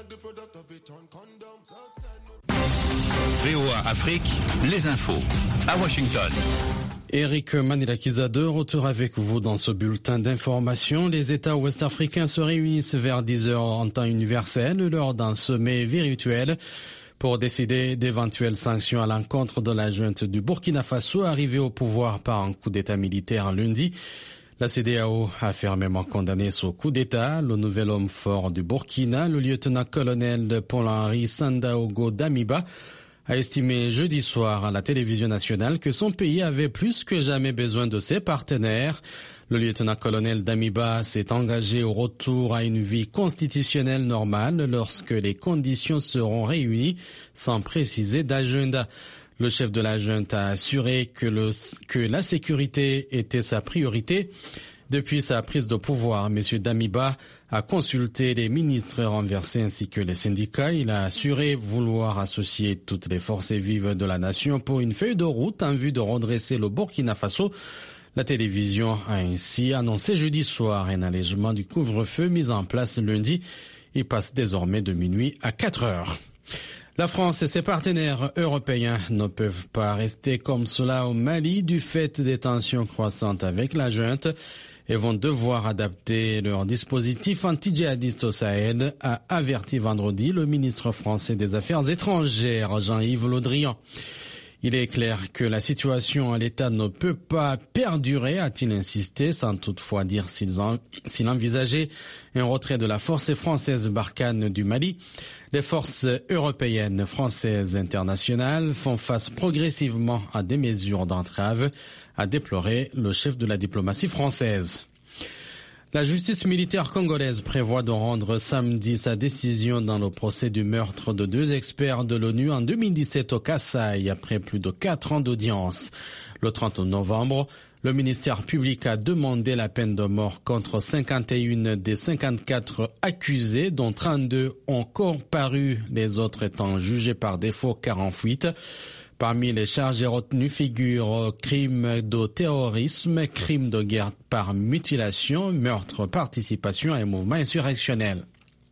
VOA Afrique, les infos à Washington. Eric Manilakiza de retour avec vous dans ce bulletin d'information. Les États ouest-africains se réunissent vers 10h en temps universel lors d'un sommet virtuel pour décider d'éventuelles sanctions à l'encontre de la junte du Burkina Faso arrivée au pouvoir par un coup d'État militaire lundi. La CEDEAO a fermement condamné ce coup d'État. Le nouvel homme fort du Burkina, le lieutenant-colonel Paul-Henri Sandaogo Damiba, a estimé jeudi soir à la télévision nationale que son pays avait plus que jamais besoin de ses partenaires. Le lieutenant-colonel Damiba s'est engagé au retour à une vie constitutionnelle normale lorsque les conditions seront réunies, sans préciser d'agenda. Le chef de la junte a assuré que la sécurité était sa priorité. Depuis sa prise de pouvoir, M. Damiba a consulté les ministres renversés ainsi que les syndicats. Il a assuré vouloir associer toutes les forces vives de la nation pour une feuille de route en vue de redresser le Burkina Faso. La télévision a ainsi annoncé jeudi soir un allègement du couvre-feu mis en place lundi. Il passe désormais de minuit à 4 heures. La France et ses partenaires européens ne peuvent pas rester comme cela au Mali du fait des tensions croissantes avec la junte et vont devoir adapter leur dispositif anti-djihadiste au Sahel, a averti vendredi le ministre français des Affaires étrangères, Jean-Yves Le Drian. Il est clair que la situation à l'État ne peut pas perdurer, a-t-il insisté, sans toutefois dire s'il envisageait un retrait de la force française Barkhane du Mali. Les forces européennes, françaises, internationales font face progressivement à des mesures d'entrave, a déploré le chef de la diplomatie française. La justice militaire congolaise prévoit de rendre samedi sa décision dans le procès du meurtre de 2 experts de l'ONU en 2017 au Kasaï après plus de 4 ans d'audience. Le 30 novembre, le ministère public a demandé la peine de mort contre 51 des 54 accusés, dont 32 ont comparu, les autres étant jugés par défaut car en fuite. Parmi les charges retenues figurent crimes de terrorisme, crimes de guerre par mutilation, meurtre, participation à un mouvement insurrectionnel.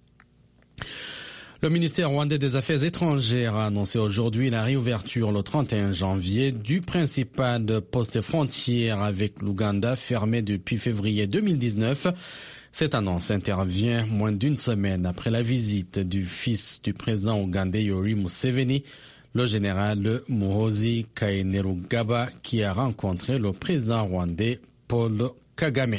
Le ministère rwandais des Affaires étrangères a annoncé aujourd'hui la réouverture le 31 janvier du principal poste frontière avec l'Ouganda fermé depuis février 2019. Cette annonce intervient moins d'une semaine après la visite du fils du président ougandais Yoweri Museveni, le général Muhoozi Kainerugaba, qui a rencontré le président rwandais Paul Kagame.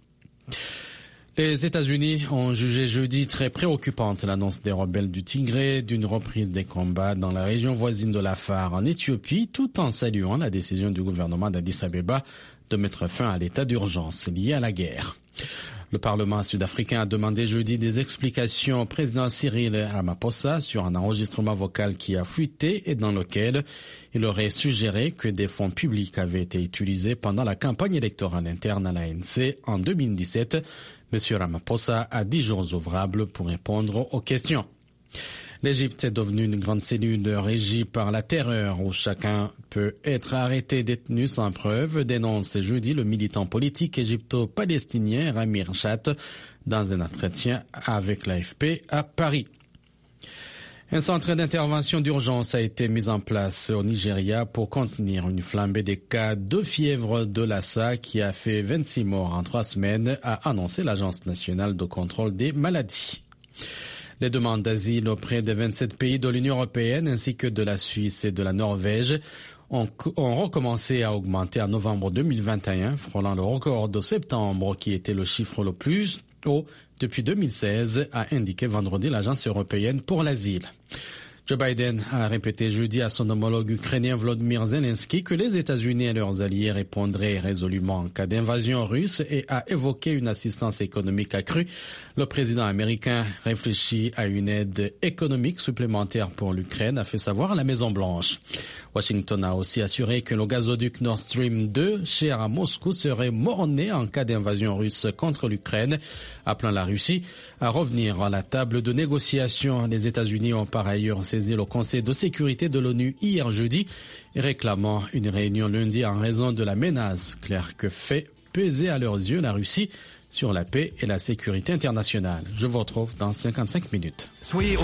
Les États-Unis ont jugé jeudi très préoccupante l'annonce des rebelles du Tigré d'une reprise des combats dans la région voisine de l'Afar en Éthiopie, tout en saluant la décision du gouvernement d'Addis Abeba de mettre fin à l'état d'urgence lié à la guerre. Le Parlement sud-africain a demandé jeudi des explications au président Cyril Ramaphosa sur un enregistrement vocal qui a fuité et dans lequel il aurait suggéré que des fonds publics avaient été utilisés pendant la campagne électorale interne à l'ANC en 2017. M. Ramaphosa a 10 jours ouvrables pour répondre aux questions. L'Égypte est devenue une grande cellule régie par la terreur où chacun peut être arrêté, détenu sans preuve, dénonce jeudi le militant politique égypto-palestinien Rami Rchat dans un entretien avec l'AFP à Paris. Un centre d'intervention d'urgence a été mis en place au Nigeria pour contenir une flambée des cas de fièvre de Lassa qui a fait 26 morts en 3 semaines, a annoncé l'Agence nationale de contrôle des maladies. Les demandes d'asile auprès des 27 pays de l'Union européenne ainsi que de la Suisse et de la Norvège ont recommencé à augmenter en novembre 2021, frôlant le record de septembre qui était le chiffre le plus haut depuis 2016, a indiqué vendredi l'Agence européenne pour l'asile. Joe Biden a répété jeudi à son homologue ukrainien Volodymyr Zelensky que les États-Unis et leurs alliés répondraient résolument en cas d'invasion russe et a évoqué une assistance économique accrue. Le président américain réfléchit à une aide économique supplémentaire pour l'Ukraine, a fait savoir la Maison-Blanche. Washington a aussi assuré que le gazoduc Nord Stream 2, cher à Moscou, serait mort-né en cas d'invasion russe contre l'Ukraine, appelant la Russie à revenir à la table de négociation. Les États-Unis ont par ailleurs saisi le Conseil de sécurité de l'ONU hier jeudi, réclamant une réunion lundi en raison de la menace claire que fait peser à leurs yeux la Russie sur la paix et la sécurité internationale. Je vous retrouve dans 55 minutes. Soyez au